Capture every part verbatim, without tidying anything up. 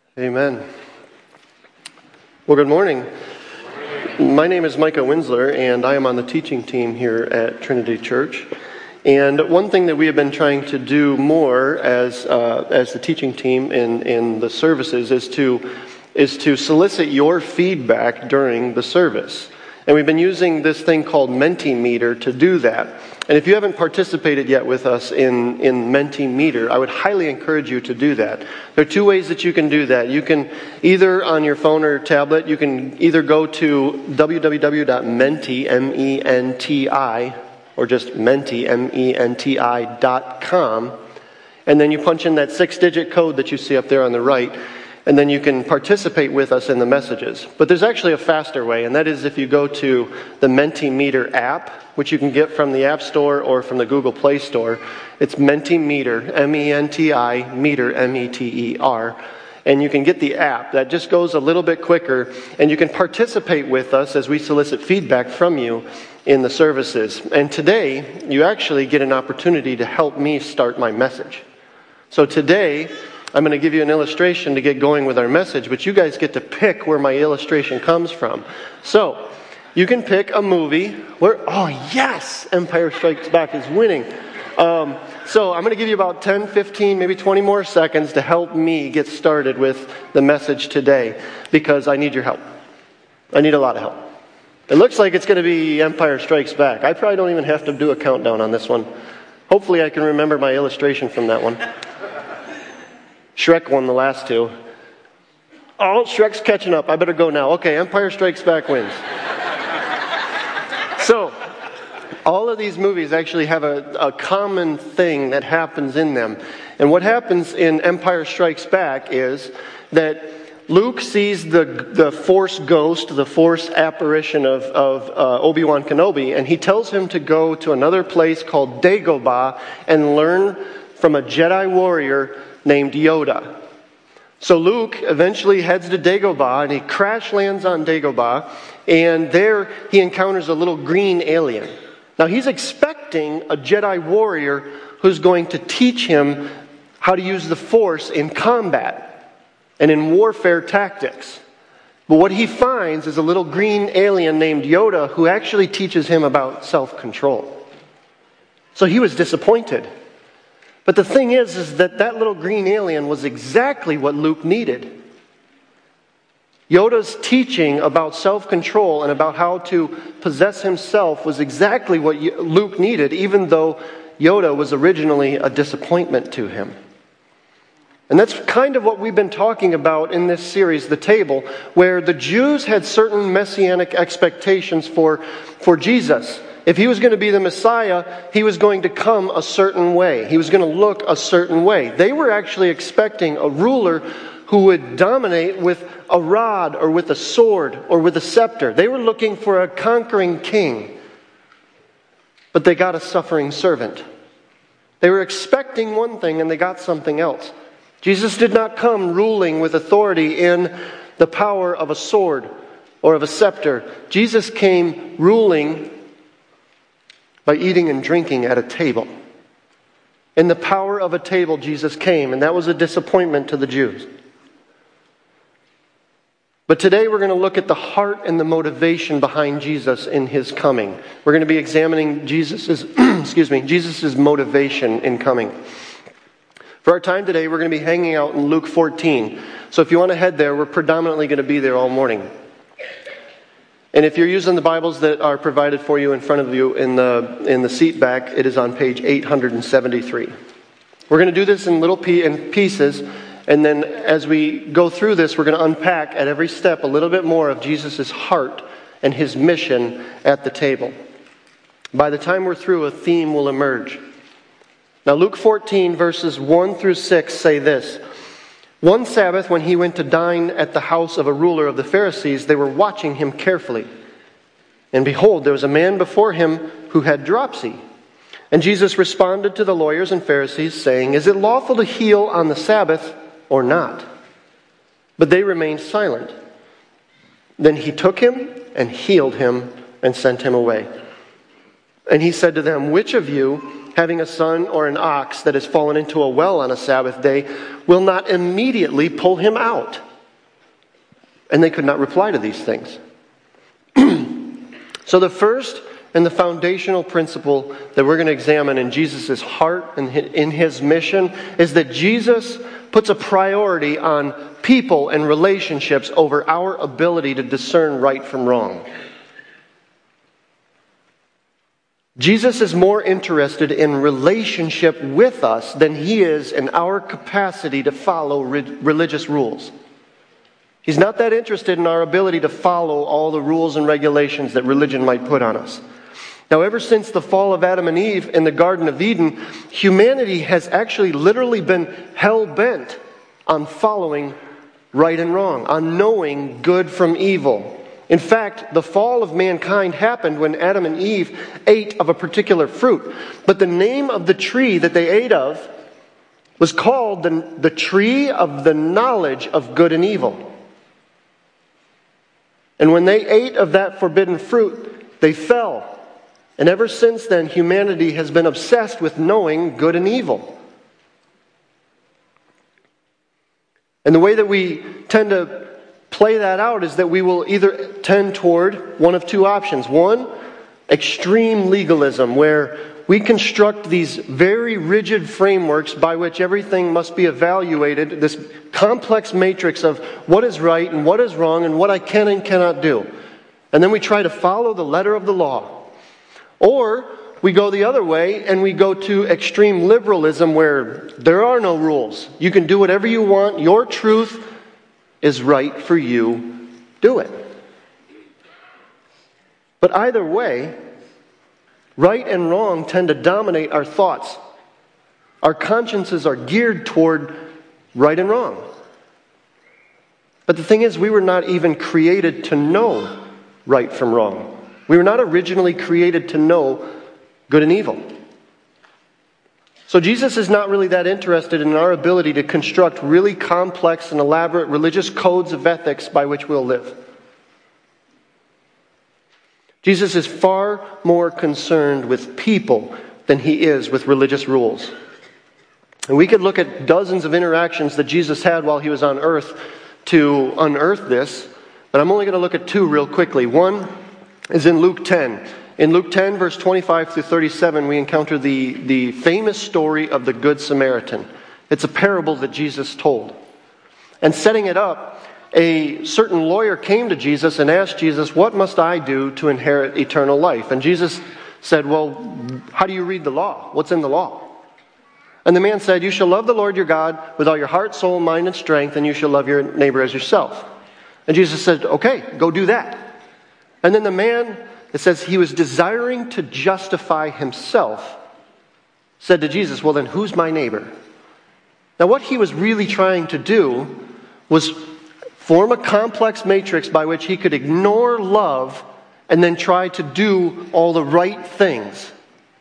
Amen. Well, good morning. My name is Micah Winsler, and I am on the teaching team here at Trinity Church. And one thing that we have been trying to do more as uh, as the teaching team in, in the services is to is to solicit your feedback during the service. And we've been using this thing called Mentimeter to do that. And if you haven't participated yet with us in, in Mentimeter, I would highly encourage you to do that. There are two ways that you can do that. You can either on your phone or tablet, you can either go to w w w dot menti, M E N T I, or just menti, M E N T I dot com, and then you punch in that six-digit code that you see up there on the right, and then you can participate with us in the messages. But there's actually a faster way, and that is if you go to the Mentimeter app, which you can get from the App Store or from the Google Play Store. It's Mentimeter, M E N T I, meter, M E T E R. And you can get the app. That just goes a little bit quicker, and you can participate with us as we solicit feedback from you in the services. And today, you actually get an opportunity to help me start my message. So today, I'm going to give you an illustration to get going with our message, but you guys get to pick where my illustration comes from. So, you can pick a movie where, oh yes, Empire Strikes Back is winning. Um, so I'm going to give you about ten, fifteen, maybe twenty more seconds to help me get started with the message today, because I need your help. I need a lot of help. It looks like it's going to be Empire Strikes Back. I probably don't even have to do a countdown on this one. Hopefully I can remember my illustration from that one. Shrek won the last two. Oh, Shrek's catching up. I better go now. Okay, Empire Strikes Back wins. So, all of these movies actually have a, a common thing that happens in them. And what happens in Empire Strikes Back is that Luke sees the the Force ghost, the Force apparition of, of uh, Obi-Wan Kenobi, and he tells him to go to another place called Dagobah and learn from a Jedi warrior named Yoda. So Luke eventually heads to Dagobah, and he crash lands on Dagobah, and there he encounters a little green alien. Now he's expecting a Jedi warrior who's going to teach him how to use the Force in combat and in warfare tactics. But what he finds is a little green alien named Yoda who actually teaches him about self-control. So he was disappointed. But the thing is, is that that little green alien was exactly what Luke needed. Yoda's teaching about self-control and about how to possess himself was exactly what Luke needed, even though Yoda was originally a disappointment to him. And that's kind of what we've been talking about in this series, The Table, where the Jews had certain messianic expectations for, for Jesus. If he was going to be the Messiah, he was going to come a certain way. He was going to look a certain way. They were actually expecting a ruler who would dominate with a rod or with a sword or with a scepter. They were looking for a conquering king. But they got a suffering servant. They were expecting one thing and they got something else. Jesus did not come ruling with authority in the power of a sword or of a scepter. Jesus came ruling by eating and drinking at a table. In the power of a table, Jesus came, and that was a disappointment to the Jews. But today we're going to look at the heart and the motivation behind Jesus in his coming. We're going to be examining Jesus's, excuse me, Jesus's motivation in coming. For our time today, we're going to be hanging out in Luke fourteen. So if you want to head there, we're predominantly going to be there all morning. And if you're using the Bibles that are provided for you in front of you in the in the seat back, it is on page eight seventy-three. We're going to do this in little p- in pieces, and then as we go through this, we're going to unpack at every step a little bit more of Jesus' heart and his mission at the table. By the time we're through, a theme will emerge. Now, Luke fourteen, verses one through six say this. One Sabbath, when he went to dine at the house of a ruler of the Pharisees, they were watching him carefully. And behold, there was a man before him who had dropsy. And Jesus responded to the lawyers and Pharisees, saying, "Is it lawful to heal on the Sabbath or not?" But they remained silent. Then he took him and healed him and sent him away. And he said to them, "Which of you, having a son or an ox that has fallen into a well on a Sabbath day will not immediately pull him out. And they could not reply to these things. So the first and the foundational principle that we're going to examine in Jesus' heart and in his mission is that Jesus puts a priority on people and relationships over our ability to discern right from wrong. Jesus is more interested in relationship with us than he is in our capacity to follow re- religious rules. He's not that interested in our ability to follow all the rules and regulations that religion might put on us. Now, ever since the fall of Adam and Eve in the Garden of Eden, humanity has actually literally been hell-bent on following right and wrong, on knowing good from evil. In fact, the fall of mankind happened when Adam and Eve ate of a particular fruit. But the name of the tree that they ate of was called the, the tree of the knowledge of good and evil. And when they ate of that forbidden fruit, they fell. And ever since then, humanity has been obsessed with knowing good and evil. And the way that we tend to play that out is that we will either tend toward one of two options. One, extreme legalism, where we construct these very rigid frameworks by which everything must be evaluated, this complex matrix of what is right and what is wrong and what I can and cannot do. And then we try to follow the letter of the law. Or we go the other way and we go to extreme liberalism where there are no rules. You can do whatever you want. Your truth is right for you. Do it. But either way, right and wrong tend to dominate our thoughts. Our consciences are geared toward right and wrong. But the thing is, we were not even created to know right from wrong. We were not originally created to know good and evil. So Jesus is not really that interested in our ability to construct really complex and elaborate religious codes of ethics by which we'll live. Jesus is far more concerned with people than he is with religious rules. And we could look at dozens of interactions that Jesus had while he was on earth to unearth this, but I'm only going to look at two real quickly. One is in Luke ten. In Luke ten, verse twenty-five through thirty-seven, we encounter the, the famous story of the Good Samaritan. It's a parable that Jesus told. And setting it up, a certain lawyer came to Jesus and asked Jesus, "What must I do to inherit eternal life?" And Jesus said, "Well, how do you read the law? What's in the law?" And the man said, "You shall love the Lord your God with all your heart, soul, mind, and strength, and you shall love your neighbor as yourself." And Jesus said, "Okay, go do that." And then the man, it says he was desiring to justify himself, said to Jesus, "Well then, who's my neighbor?" Now what he was really trying to do was form a complex matrix by which he could ignore love and then try to do all the right things.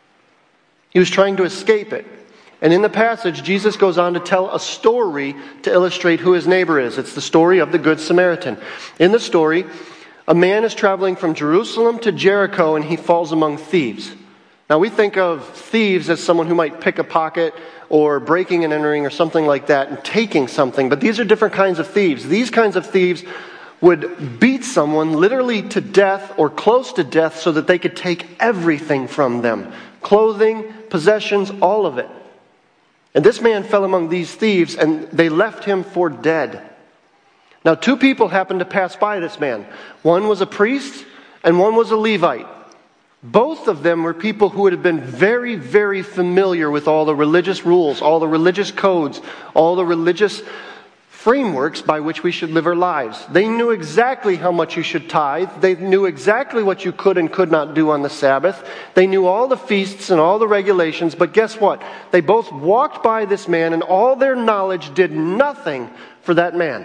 He was trying to escape it. And in the passage, Jesus goes on to tell a story to illustrate who his neighbor is. It's the story of the Good Samaritan. In the story, a man is traveling from Jerusalem to Jericho and he falls among thieves. Now we think of thieves as someone who might pick a pocket or breaking and entering or something like that and taking something. But these are different kinds of thieves. These kinds of thieves would beat someone literally to death or close to death so that they could take everything from them. Clothing, possessions, all of it. And this man fell among these thieves and they left him for dead. Now two people happened to pass by this man. One was a priest and one was a Levite. Both of them were people who had been very, very familiar with all the religious rules, all the religious codes, all the religious frameworks by which we should live our lives. They knew exactly how much you should tithe. They knew exactly what you could and could not do on the Sabbath. They knew all the feasts and all the regulations. But guess what? They both walked by this man and all their knowledge did nothing for that man.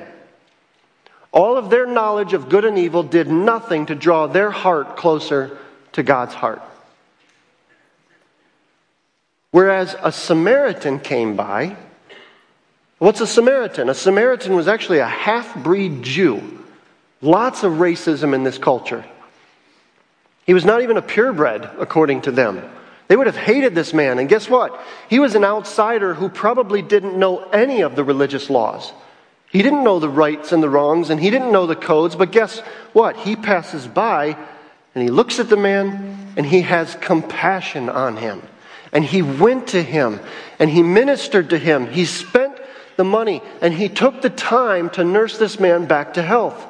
All of their knowledge of good and evil did nothing to draw their heart closer to God's heart. Whereas a Samaritan came by. What's a Samaritan? A Samaritan was actually a half-breed Jew. Lots of racism in this culture. He was not even a purebred, according to them. They would have hated this man. And guess what? He was an outsider who probably didn't know any of the religious laws. He didn't know the rights and the wrongs, and he didn't know the codes. But guess what? He passes by, and he looks at the man, and he has compassion on him. And he went to him, and he ministered to him. He spent the money, and he took the time to nurse this man back to health.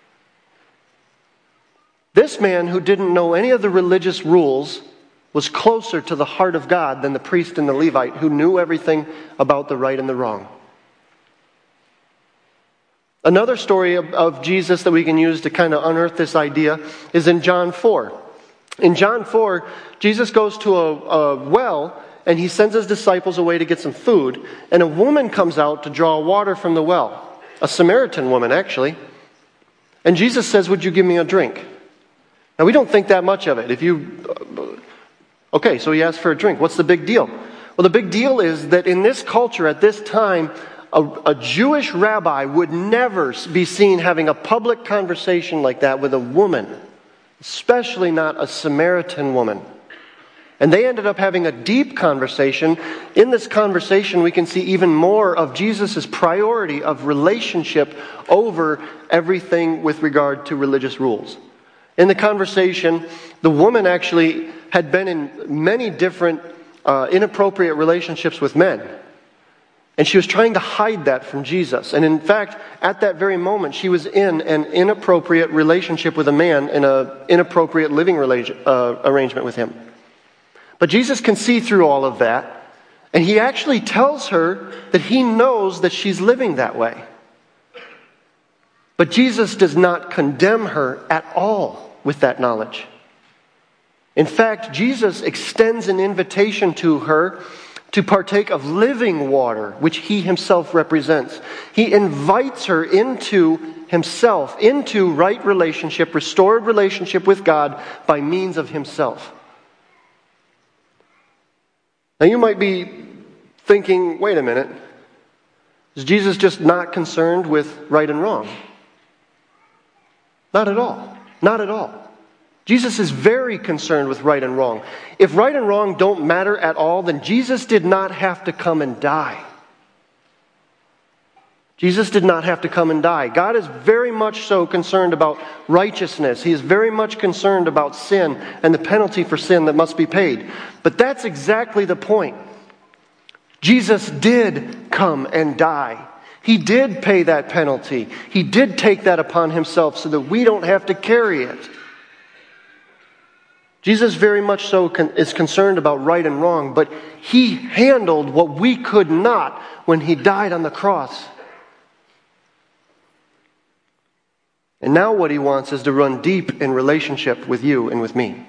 This man, who didn't know any of the religious rules, was closer to the heart of God than the priest and the Levite, who knew everything about the right and the wrong. Another story of, of Jesus that we can use to kind of unearth this idea is in John four. In John four, Jesus goes to a, a well, and he sends his disciples away to get some food, and a woman comes out to draw water from the well. A Samaritan woman, actually. And Jesus says, "Would you give me a drink?" Now, we don't think that much of it. If you... Okay, so he asked for a drink. What's the big deal? Well, the big deal is that in this culture, at this time, a, a Jewish rabbi would never be seen having a public conversation like that with a woman, especially not a Samaritan woman. And they ended up having a deep conversation. In this conversation, we can see even more of Jesus' priority of relationship over everything with regard to religious rules. In the conversation, the woman actually had been in many different uh, inappropriate relationships with men. And she was trying to hide that from Jesus. And in fact, at that very moment, she was in an inappropriate relationship with a man in an inappropriate living rela- uh, arrangement with him. But Jesus can see through all of that. And he actually tells her that he knows that she's living that way. But Jesus does not condemn her at all with that knowledge. In fact, Jesus extends an invitation to her to partake of living water, which he himself represents. He invites her into himself, into right relationship, restored relationship with God by means of himself. Now you might be thinking, wait a minute, is Jesus just not concerned with right and wrong? Not at all. Not at all. Jesus is very concerned with right and wrong. If right and wrong don't matter at all, then Jesus did not have to come and die. Jesus did not have to come and die. God is very much so concerned about righteousness. He is very much concerned about sin and the penalty for sin that must be paid. But that's exactly the point. Jesus did come and die. He did pay that penalty. He did take that upon himself so that we don't have to carry it. Jesus very much so con- is concerned about right and wrong, but he handled what we could not when he died on the cross. And now what he wants is to run deep in relationship with you and with me.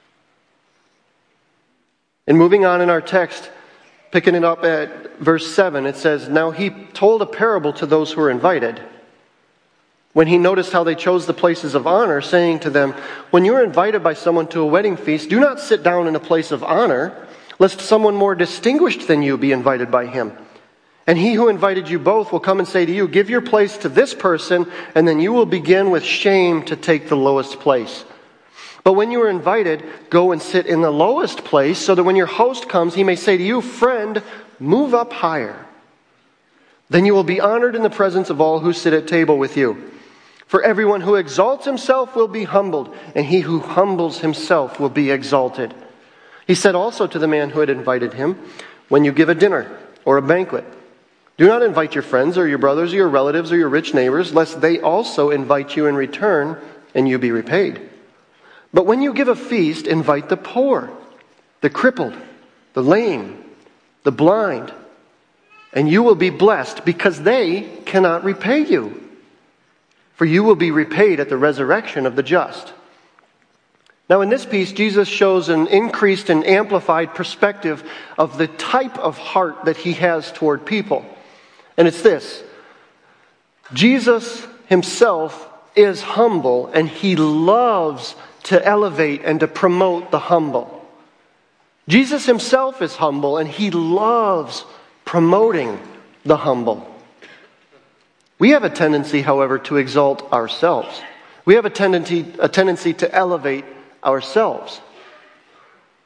And moving on in our text, picking it up at verse seven, it says, "Now he told a parable to those who were invited. When he noticed how they chose the places of honor, saying to them, 'When you are invited by someone to a wedding feast, do not sit down in a place of honor, lest someone more distinguished than you be invited by him. And he who invited you both will come and say to you, give your place to this person, and then you will begin with shame to take the lowest place. But when you are invited, go and sit in the lowest place, so that when your host comes, he may say to you, friend, move up higher. Then you will be honored in the presence of all who sit at table with you. For everyone who exalts himself will be humbled, and he who humbles himself will be exalted.' He said also to the man who had invited him, 'When you give a dinner or a banquet, do not invite your friends or your brothers or your relatives or your rich neighbors, lest they also invite you in return and you be repaid. But when you give a feast, invite the poor, the crippled, the lame, the blind, and you will be blessed because they cannot repay you. For you will be repaid at the resurrection of the just.'" Now in this piece, Jesus shows an increased and amplified perspective of the type of heart that he has toward people. And it's this: Jesus himself is humble, and he loves to elevate and to promote the humble. Jesus himself is humble, and he loves promoting the humble. We have a tendency, however, to exalt ourselves. We have a tendency, a tendency to elevate ourselves.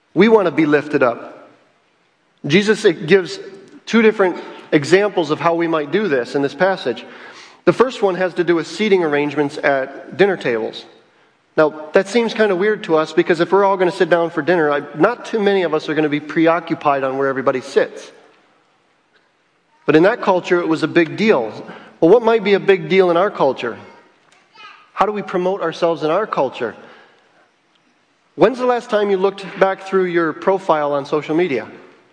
We want to be lifted up. Jesus gives two different examples of how we might do this in this passage. The first one has to do with seating arrangements at dinner tables. Now, that seems kind of weird to us because if we're all going to sit down for dinner, I, not too many of us are going to be preoccupied on where everybody sits. But in that culture, it was a big deal. Well, what might be a big deal in our culture? How do we promote ourselves in our culture? When's the last time you looked back through your profile on social media?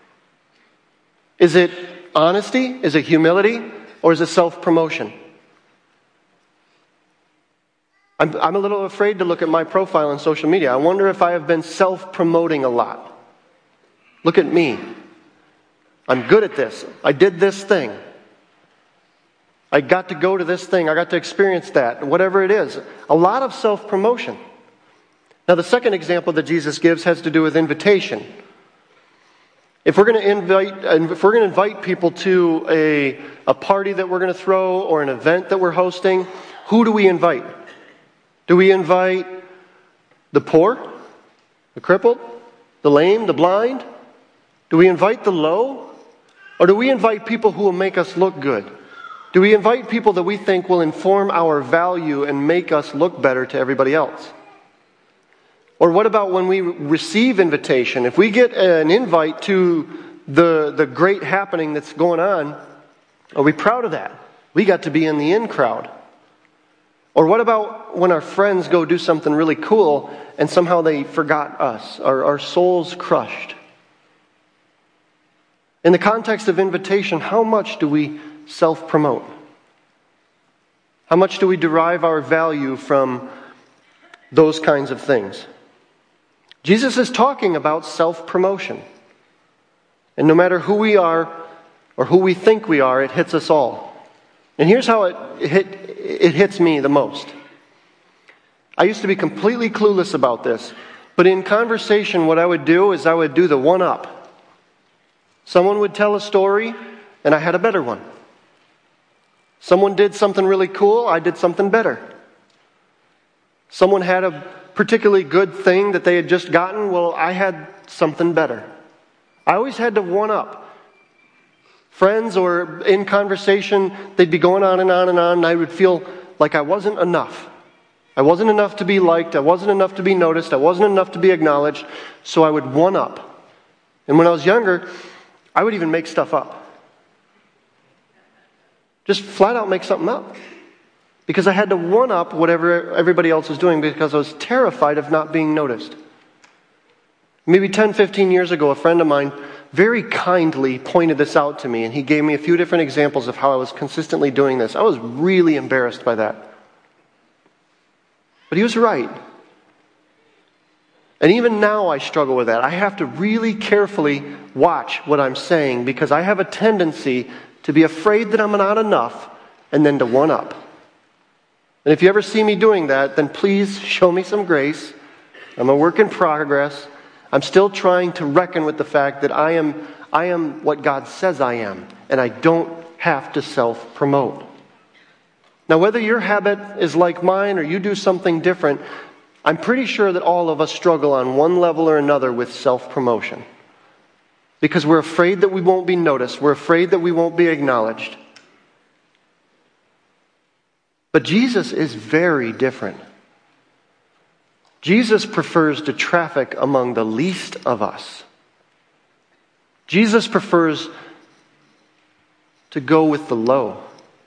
Is it honesty? Is it humility? Or is it self-promotion? I'm, I'm a little afraid to look at my profile on social media. I wonder if I have been self-promoting a lot. Look at me. I'm good at this. I did this thing. I got to go to this thing. I got to experience that. Whatever it is. A lot of self-promotion. Now, the second example that Jesus gives has to do with invitation. If we're going to invite, if we're going to invite people to a, a party that we're going to throw or an event that we're hosting, who do we invite? Do we invite the poor, the crippled, the lame, the blind? Do we invite the low? Or do we invite people who will make us look good? Do we invite people that we think will inform our value and make us look better to everybody else? Or what about when we receive invitation? If we get an invite to the, the great happening that's going on, are we proud of that? We got to be in the in crowd. Or what about when our friends go do something really cool and somehow they forgot us, or our souls crushed? In the context of invitation, how much do we self-promote? How much do we derive our value from those kinds of things? Jesus is talking about self-promotion. And no matter who we are or who we think we are, it hits us all. And here's how it hit, it hits me the most. I used to be completely clueless about this, but in conversation what I would do is I would do the one-up. Someone would tell a story, and I had a better one. Someone did something really cool, I did something better. Someone had a particularly good thing that they had just gotten, well, I had something better. I always had to one-up. Friends or in conversation, they'd be going on and on and on, and I would feel like I wasn't enough. I wasn't enough to be liked, I wasn't enough to be noticed, I wasn't enough to be acknowledged, so I would one-up. And when I was younger, I would even make stuff up. Just flat out make something up. Because I had to one-up whatever everybody else was doing because I was terrified of not being noticed. Maybe ten, fifteen years ago, a friend of mine very kindly pointed this out to me, and he gave me a few different examples of how I was consistently doing this. I was really embarrassed by that. But he was right. And even now I struggle with that. I have to really carefully watch what I'm saying because I have a tendency to be afraid that I'm not enough and then to one-up. And if you ever see me doing that, then please show me some grace. I'm a work in progress. I'm still trying to reckon with the fact that I am, I am what God says I am, and I don't have to self-promote. Now, whether your habit is like mine or you do something different, I'm pretty sure that all of us struggle on one level or another with self-promotion. Because we're afraid that we won't be noticed. We're afraid that we won't be acknowledged. But Jesus is very different. Jesus prefers to traffic among the least of us. Jesus prefers to go with the low.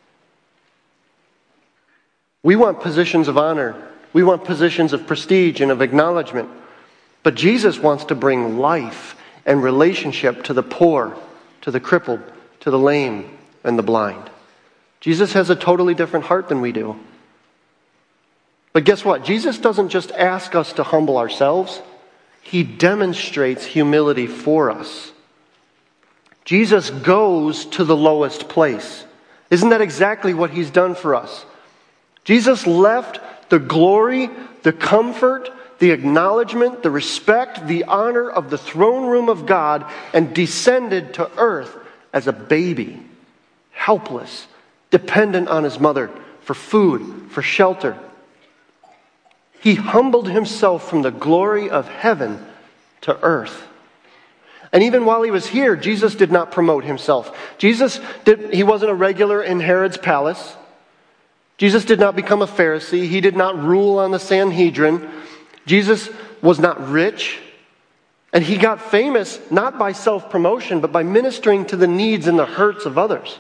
We want positions of honor. We want positions of prestige and of acknowledgement. But Jesus wants to bring life and relationship to the poor, to the crippled, to the lame, and the blind. Jesus has a totally different heart than we do. But guess what? Jesus doesn't just ask us to humble ourselves. He demonstrates humility for us. Jesus goes to the lowest place. Isn't that exactly what he's done for us? Jesus left the glory, the comfort, the acknowledgement, the respect, the honor of the throne room of God and descended to earth as a baby, helpless, dependent on his mother for food, for shelter. He humbled himself from the glory of heaven to earth. And even while he was here, Jesus did not promote himself. Jesus, did, he wasn't a regular in Herod's palace. Jesus did not become a Pharisee. He did not rule on the Sanhedrin. Jesus was not rich. And he got famous not by self-promotion, but by ministering to the needs and the hurts of others.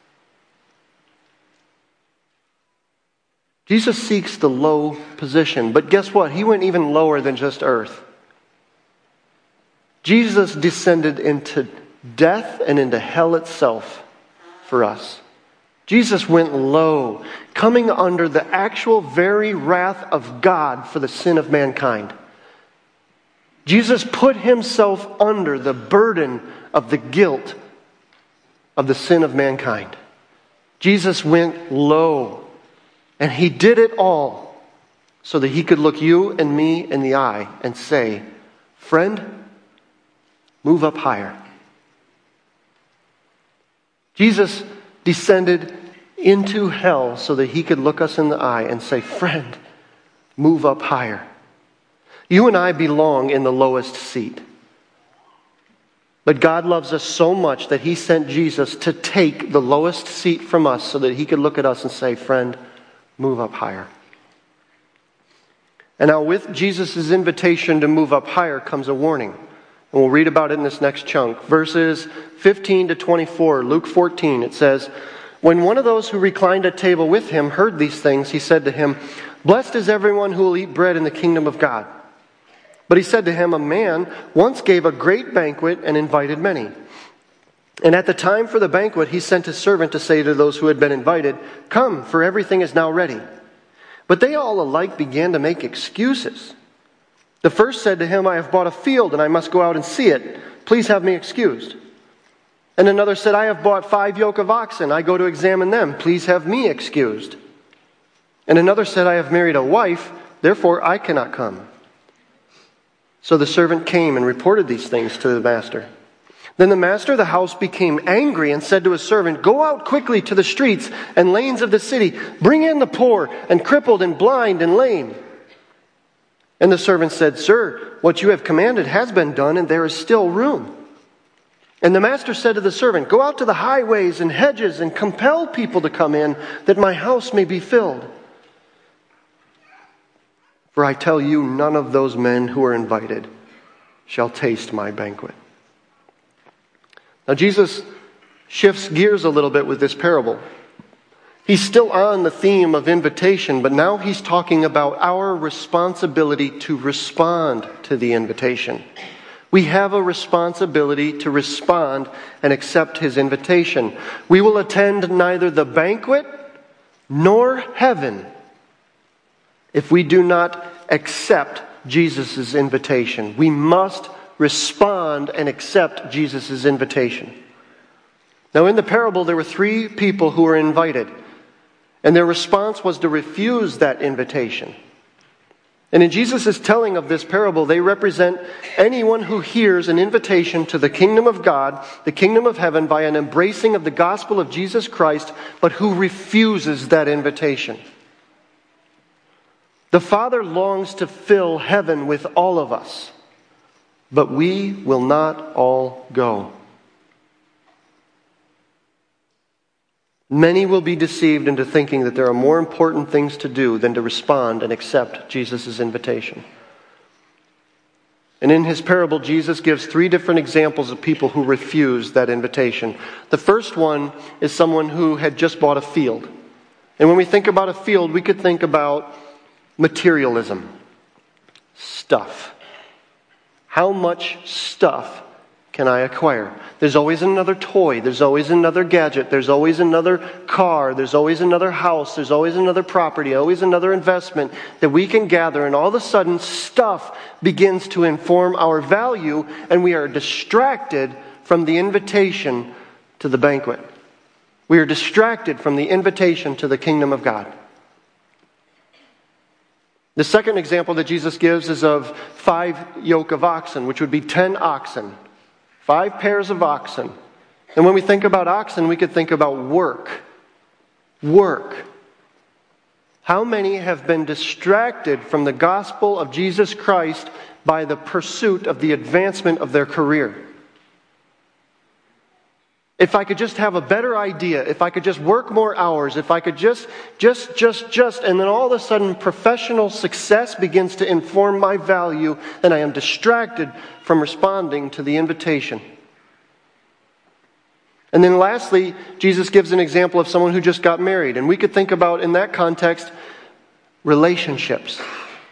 Jesus seeks the low position. But guess what? He went even lower than just earth. Jesus descended into death and into hell itself for us. Jesus went low, coming under the actual very wrath of God for the sin of mankind. Jesus put himself under the burden of the guilt of the sin of mankind. Jesus went low, and he did it all so that he could look you and me in the eye and say, "Friend, move up higher." Jesus descended into hell so that he could look us in the eye and say, "Friend, move up higher." You and I belong in the lowest seat. But God loves us so much that he sent Jesus to take the lowest seat from us so that he could look at us and say, "Friend, move up higher." And now with Jesus' invitation to move up higher comes a warning. And we'll read about it in this next chunk. Verses fifteen to twenty-four, Luke fourteen, it says, "When one of those who reclined at table with him heard these things, he said to him, 'Blessed is everyone who will eat bread in the kingdom of God.' But he said to him, 'A man once gave a great banquet and invited many. And at the time for the banquet, he sent his servant to say to those who had been invited, 'Come, for everything is now ready.' But they all alike began to make excuses. The first said to him, 'I have bought a field and I must go out and see it. Please have me excused.' And another said, 'I have bought five yoke of oxen. I go to examine them. Please have me excused.' And another said, 'I have married a wife, therefore I cannot come.' So the servant came and reported these things to the master. Then the master of the house became angry and said to his servant, 'Go out quickly to the streets and lanes of the city. Bring in the poor and crippled and blind and lame.' And the servant said, 'Sir, what you have commanded has been done, and there is still room.' And the master said to the servant, 'Go out to the highways and hedges and compel people to come in, that my house may be filled. For I tell you, none of those men who are invited shall taste my banquet.'" Now Jesus shifts gears a little bit with this parable. He's still on the theme of invitation, but now he's talking about our responsibility to respond to the invitation. We have a responsibility to respond and accept his invitation. We will attend neither the banquet nor heaven if we do not accept Jesus' invitation. We must respond and accept Jesus' invitation. Now in the parable, there were three people who were invited, and their response was to refuse that invitation. And in Jesus' telling of this parable, they represent anyone who hears an invitation to the kingdom of God, the kingdom of heaven, by an embracing of the gospel of Jesus Christ, but who refuses that invitation. The Father longs to fill heaven with all of us, but we will not all go. Many will be deceived into thinking that there are more important things to do than to respond and accept Jesus' invitation. And in his parable, Jesus gives three different examples of people who refuse that invitation. The first one is someone who had just bought a field. And when we think about a field, we could think about materialism. Stuff. How much stuff can I acquire? There's always another toy. There's always another gadget. There's always another car. There's always another house. There's always another property. Always another investment that we can gather. And all of a sudden, stuff begins to inform our value, and we are distracted from the invitation to the banquet. We are distracted from the invitation to the kingdom of God. The second example that Jesus gives is of five yoke of oxen, which would be ten oxen. Five pairs of oxen. And when we think about oxen, we could think about work. Work. How many have been distracted from the gospel of Jesus Christ by the pursuit of the advancement of their career? If I could just have a better idea, if I could just work more hours, if I could just, just, just, just, and then all of a sudden professional success begins to inform my value, and I am distracted from responding to the invitation. And then lastly, Jesus gives an example of someone who just got married. And we could think about, in that context, relationships.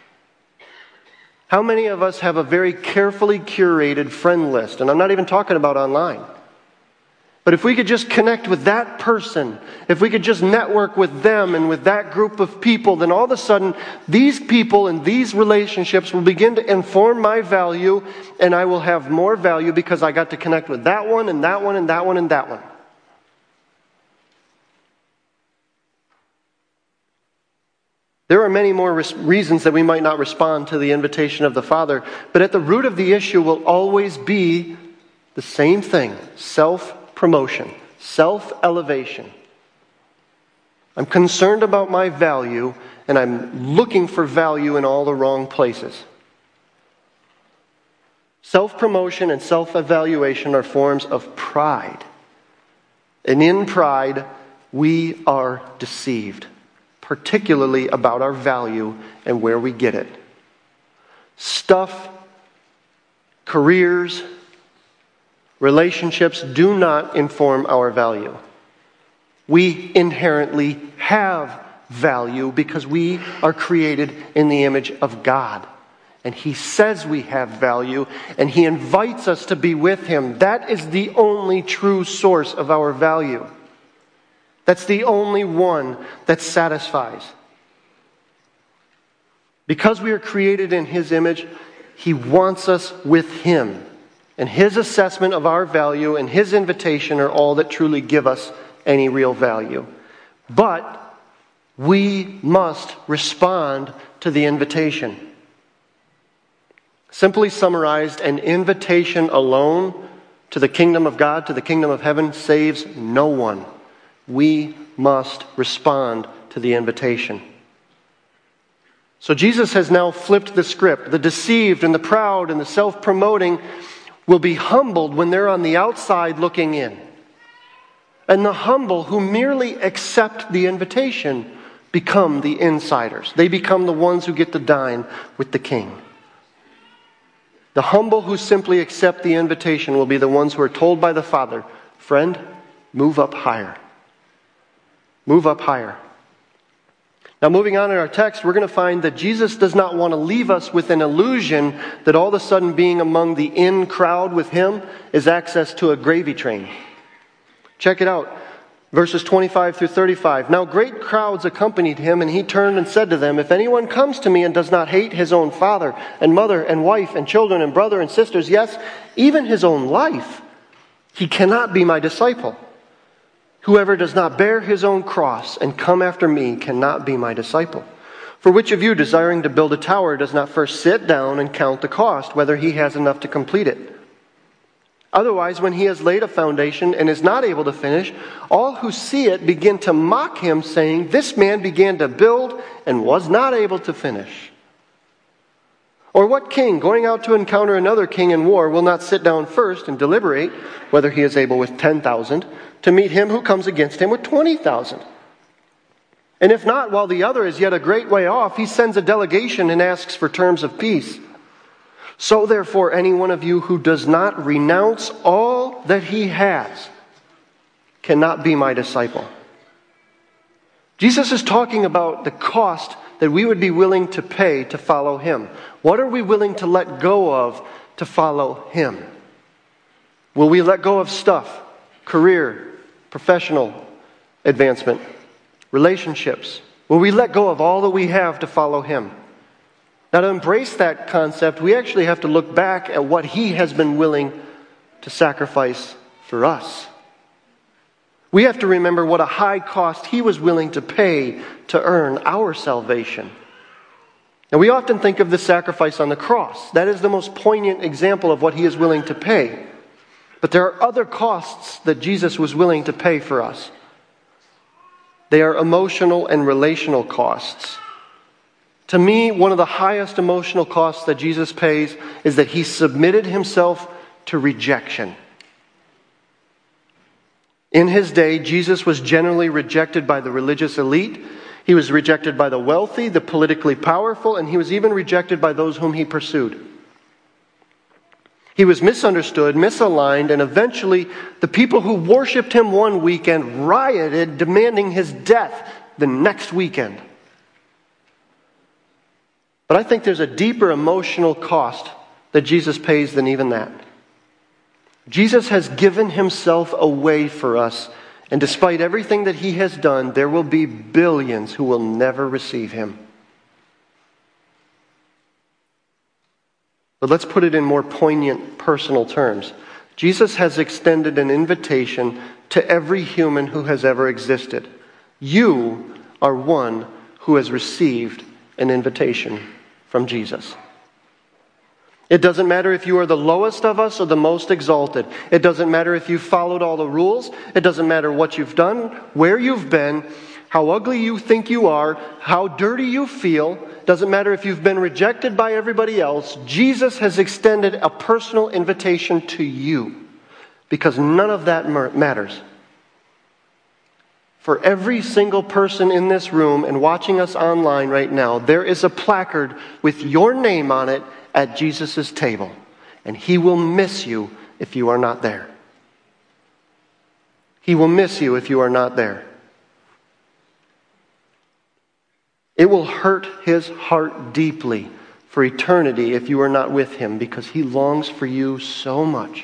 How many of us have a very carefully curated friend list? And I'm not even talking about online. But if we could just connect with that person, if we could just network with them and with that group of people, then all of a sudden, these people and these relationships will begin to inform my value, and I will have more value because I got to connect with that one and that one and that one and that one. There are many more res- reasons that we might not respond to the invitation of the Father, but at the root of the issue will always be the same thing: self-promotion, self-elevation. I'm concerned about my value, and I'm looking for value in all the wrong places. Self-promotion and self-evaluation are forms of pride. And in pride, we are deceived, particularly about our value and where we get it. Stuff, careers, relationships do not inform our value. We inherently have value because we are created in the image of God. And He says we have value, and He invites us to be with Him. That is the only true source of our value. That's the only one that satisfies. Because we are created in His image, He wants us with Him. And His assessment of our value and His invitation are all that truly give us any real value. But we must respond to the invitation. Simply summarized, an invitation alone to the kingdom of God, to the kingdom of heaven, saves no one. We must respond to the invitation. So Jesus has now flipped the script. The deceived and the proud and the self-promoting will be humbled when they're on the outside looking in. And the humble who merely accept the invitation become the insiders. They become the ones who get to dine with the king. The humble who simply accept the invitation will be the ones who are told by the Father, "Friend, move up higher. Move up higher." Now, moving on in our text, we're going to find that Jesus does not want to leave us with an illusion that all of a sudden being among the in crowd with Him is access to a gravy train. Check it out. Verses twenty-five through thirty-five. Now great crowds accompanied Him, and He turned and said to them, "If anyone comes to me and does not hate his own father and mother and wife and children and brother and sisters, yes, even his own life, he cannot be my disciple. Whoever does not bear his own cross and come after me cannot be my disciple. For which of you, desiring to build a tower, does not first sit down and count the cost, whether he has enough to complete it? Otherwise, when he has laid a foundation and is not able to finish, all who see it begin to mock him, saying, 'This man began to build and was not able to finish.' Or what king, going out to encounter another king in war, will not sit down first and deliberate whether he is able with ten thousand to meet him who comes against him with twenty thousand? And if not, while the other is yet a great way off, he sends a delegation and asks for terms of peace. So therefore, any one of you who does not renounce all that he has cannot be my disciple." Jesus is talking about the cost that we would be willing to pay to follow Him. What are we willing to let go of to follow Him? Will we let go of stuff, career, professional advancement, relationships? Will we let go of all that we have to follow Him? Now, to embrace that concept, we actually have to look back at what He has been willing to sacrifice for us. We have to remember what a high cost He was willing to pay to earn our salvation. Now, we often think of the sacrifice on the cross. That is the most poignant example of what He is willing to pay. But there are other costs that Jesus was willing to pay for us. They are emotional and relational costs. To me, one of the highest emotional costs that Jesus pays is that he submitted himself to rejection. In his day, Jesus was generally rejected by the religious elite. He was rejected by the wealthy, the politically powerful, and he was even rejected by those whom he pursued. He was misunderstood, misaligned, and eventually the people who worshipped him one weekend rioted, demanding his death the next weekend. But I think there's a deeper emotional cost that Jesus pays than even that. Jesus has given himself away for us, and despite everything that he has done, there will be billions who will never receive him. But let's put it in more poignant personal terms. Jesus has extended an invitation to every human who has ever existed. You are one who has received an invitation from Jesus. It doesn't matter if you are the lowest of us or the most exalted. It doesn't matter if you followed all the rules. It doesn't matter what you've done, where you've been, how ugly you think you are, how dirty you feel. Doesn't matter if you've been rejected by everybody else. Jesus has extended a personal invitation to you because none of that matters. For every single person in this room and watching us online right now, there is a placard with your name on it at Jesus' table. And he will miss you if you are not there. He will miss you if you are not there. It will hurt his heart deeply for eternity if you are not with him because he longs for you so much.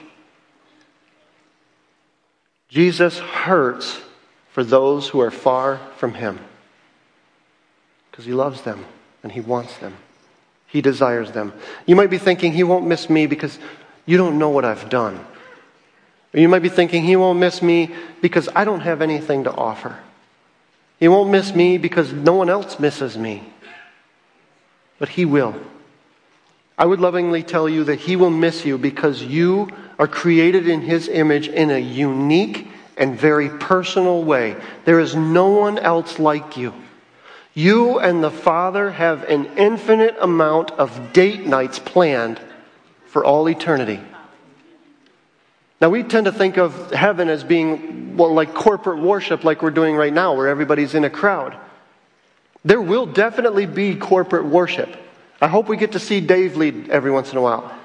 Jesus hurts for those who are far from him because he loves them and he wants them. He desires them. You might be thinking, he won't miss me because you don't know what I've done. Or you might be thinking, he won't miss me because I don't have anything to offer. He won't miss me because no one else misses me. But he will. I would lovingly tell you that he will miss you because you are created in his image in a unique and very personal way. There is no one else like you. You and the Father have an infinite amount of date nights planned for all eternity. Now, we tend to think of heaven as being, well, like corporate worship like we're doing right now, where everybody's in a crowd. There will definitely be corporate worship. I hope we get to see Dave lead every once in a while.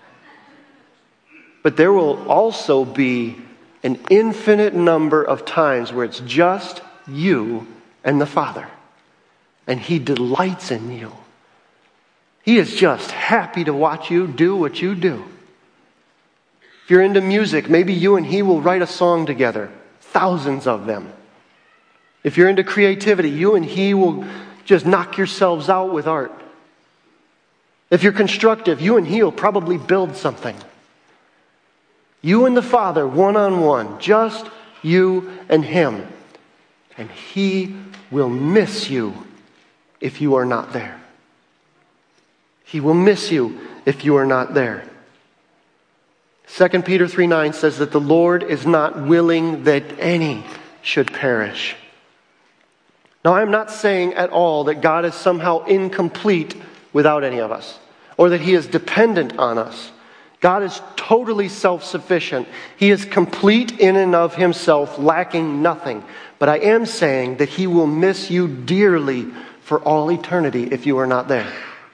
But there will also be an infinite number of times where it's just you and the Father. And he delights in you. He is just happy to watch you do what you do. If you're into music, maybe you and he will write a song together. Thousands of them. If you're into creativity, you and he will just knock yourselves out with art. If you're constructive, you and he will probably build something. You and the Father, one-on-one, just you and him. And he will miss you if you are not there. He will miss you if you are not there. Second Peter three nine says that the Lord is not willing that any should perish. Now, I'm not saying at all that God is somehow incomplete without any of us, or that he is dependent on us. God is totally self-sufficient. He is complete in and of himself, lacking nothing. But I am saying that he will miss you dearly for all eternity if you are not there.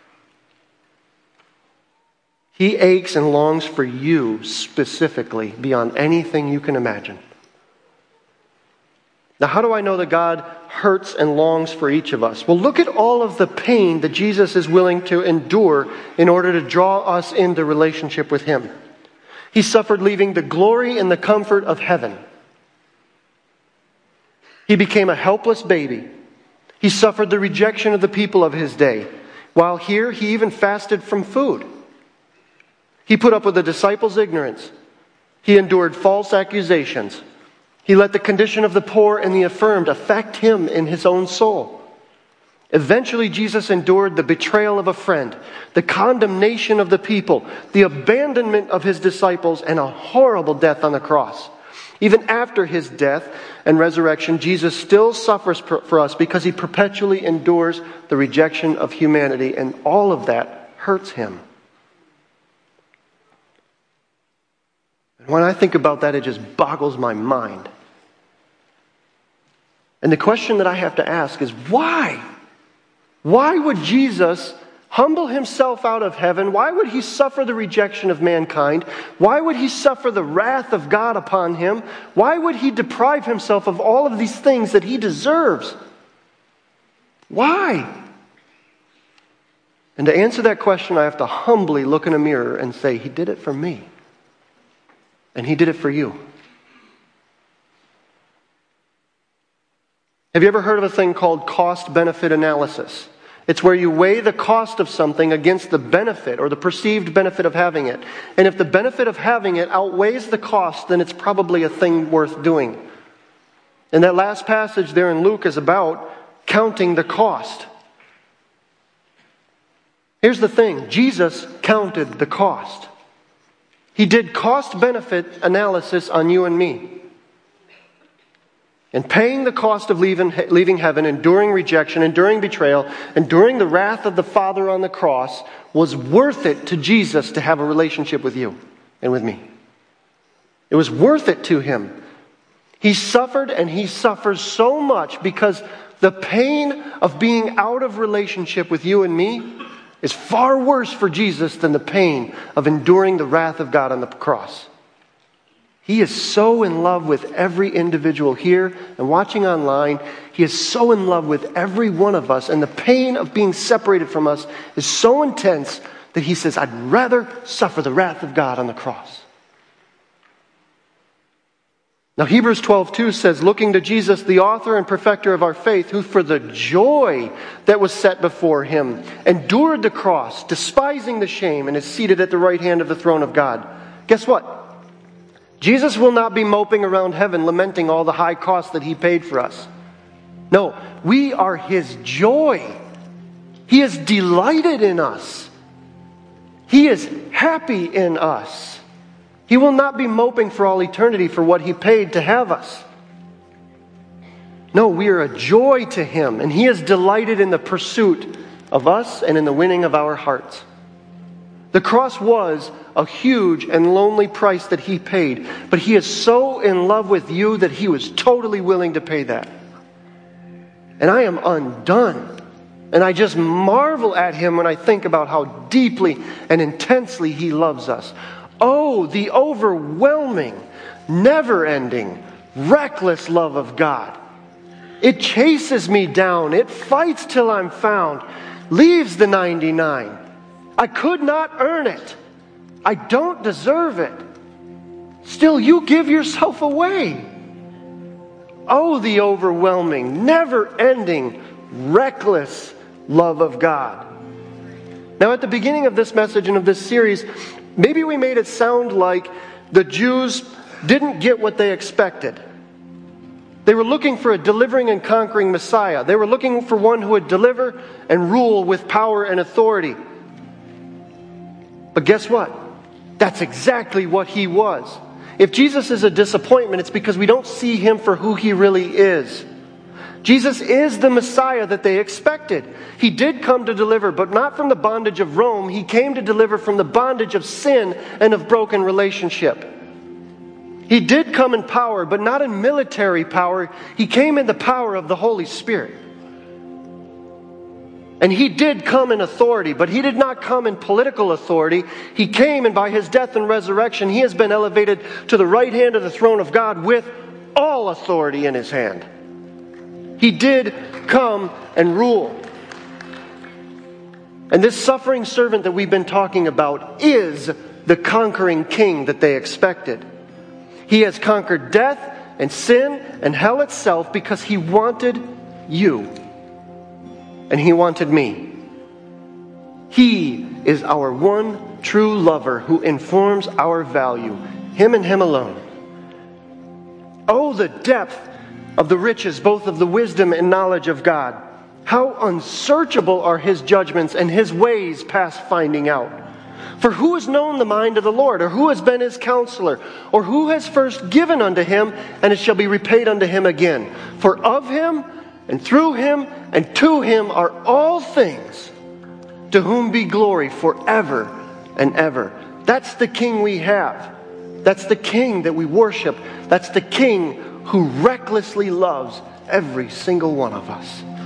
He aches and longs for you specifically beyond anything you can imagine. Now, how do I know that God hurts and longs for each of us? Well, look at all of the pain that Jesus is willing to endure in order to draw us into relationship with him. He suffered leaving the glory and the comfort of heaven. He became a helpless baby. He suffered the rejection of the people of his day. While here, he even fasted from food. He put up with the disciples' ignorance. He endured false accusations. He let the condition of the poor and the affirmed affect him in his own soul. Eventually, Jesus endured the betrayal of a friend, the condemnation of the people, the abandonment of his disciples, and a horrible death on the cross. Even after his death and resurrection, Jesus still suffers for us because he perpetually endures the rejection of humanity, and all of that hurts him. And when I think about that, it just boggles my mind. And the question that I have to ask is, why? Why would Jesus humble himself out of heaven? Why would he suffer the rejection of mankind? Why would he suffer the wrath of God upon him? Why would he deprive himself of all of these things that he deserves? Why? And to answer that question, I have to humbly look in a mirror and say, he did it for me. And he did it for you. Have you ever heard of a thing called cost-benefit analysis? It's where you weigh the cost of something against the benefit or the perceived benefit of having it. And if the benefit of having it outweighs the cost, then it's probably a thing worth doing. And that last passage there in Luke is about counting the cost. Here's the thing. Jesus counted the cost. He did cost-benefit analysis on you and me. And paying the cost of leaving, leaving heaven, enduring rejection, enduring betrayal, enduring the wrath of the Father on the cross was worth it to Jesus to have a relationship with you and with me. It was worth it to him. He suffered, and he suffers so much because the pain of being out of relationship with you and me is far worse for Jesus than the pain of enduring the wrath of God on the cross. He is so in love with every individual here and watching online. He is so in love with every one of us. And the pain of being separated from us is so intense that he says, I'd rather suffer the wrath of God on the cross. Now Hebrews twelve two says, looking to Jesus, the author and perfecter of our faith, who for the joy that was set before him endured the cross, despising the shame, and is seated at the right hand of the throne of God. Guess what? Jesus will not be moping around heaven lamenting all the high cost that he paid for us. No, we are his joy. He is delighted in us. He is happy in us. He will not be moping for all eternity for what he paid to have us. No, we are a joy to him, and he is delighted in the pursuit of us and in the winning of our hearts. The cross was a huge and lonely price that he paid, but he is so in love with you that he was totally willing to pay that. And I am undone. And I just marvel at him when I think about how deeply and intensely he loves us. Oh, the overwhelming, never-ending, reckless love of God. It chases me down. It fights till I'm found. Leaves the ninety-nine. I could not earn it. I don't deserve it. Still, you give yourself away. Oh, the overwhelming, never-ending, reckless love of God. Now, at the beginning of this message and of this series, maybe we made it sound like the Jews didn't get what they expected. They were looking for a delivering and conquering Messiah. They were looking for one who would deliver and rule with power and authority. But guess what? That's exactly what he was. If Jesus is a disappointment, it's because we don't see him for who he really is. Jesus is the Messiah that they expected. He did come to deliver, but not from the bondage of Rome. He came to deliver from the bondage of sin and of broken relationship. He did come in power, but not in military power. He came in the power of the Holy Spirit. And he did come in authority, but he did not come in political authority. He came, and by his death and resurrection, he has been elevated to the right hand of the throne of God with all authority in his hand. He did come and rule. And this suffering servant that we've been talking about is the conquering king that they expected. He has conquered death and sin and hell itself because he wanted you. And he wanted me. He is our one true lover who informs our value. Him and him alone. Oh, the depth of the riches, both of the wisdom and knowledge of God. How unsearchable are his judgments and his ways past finding out. For who has known the mind of the Lord, or who has been his counselor, or who has first given unto him, and it shall be repaid unto him again? For of him, and through him, and to him are all things, to whom be glory forever and ever. That's the King we have. That's the King that we worship. That's the King who recklessly loves every single one of us.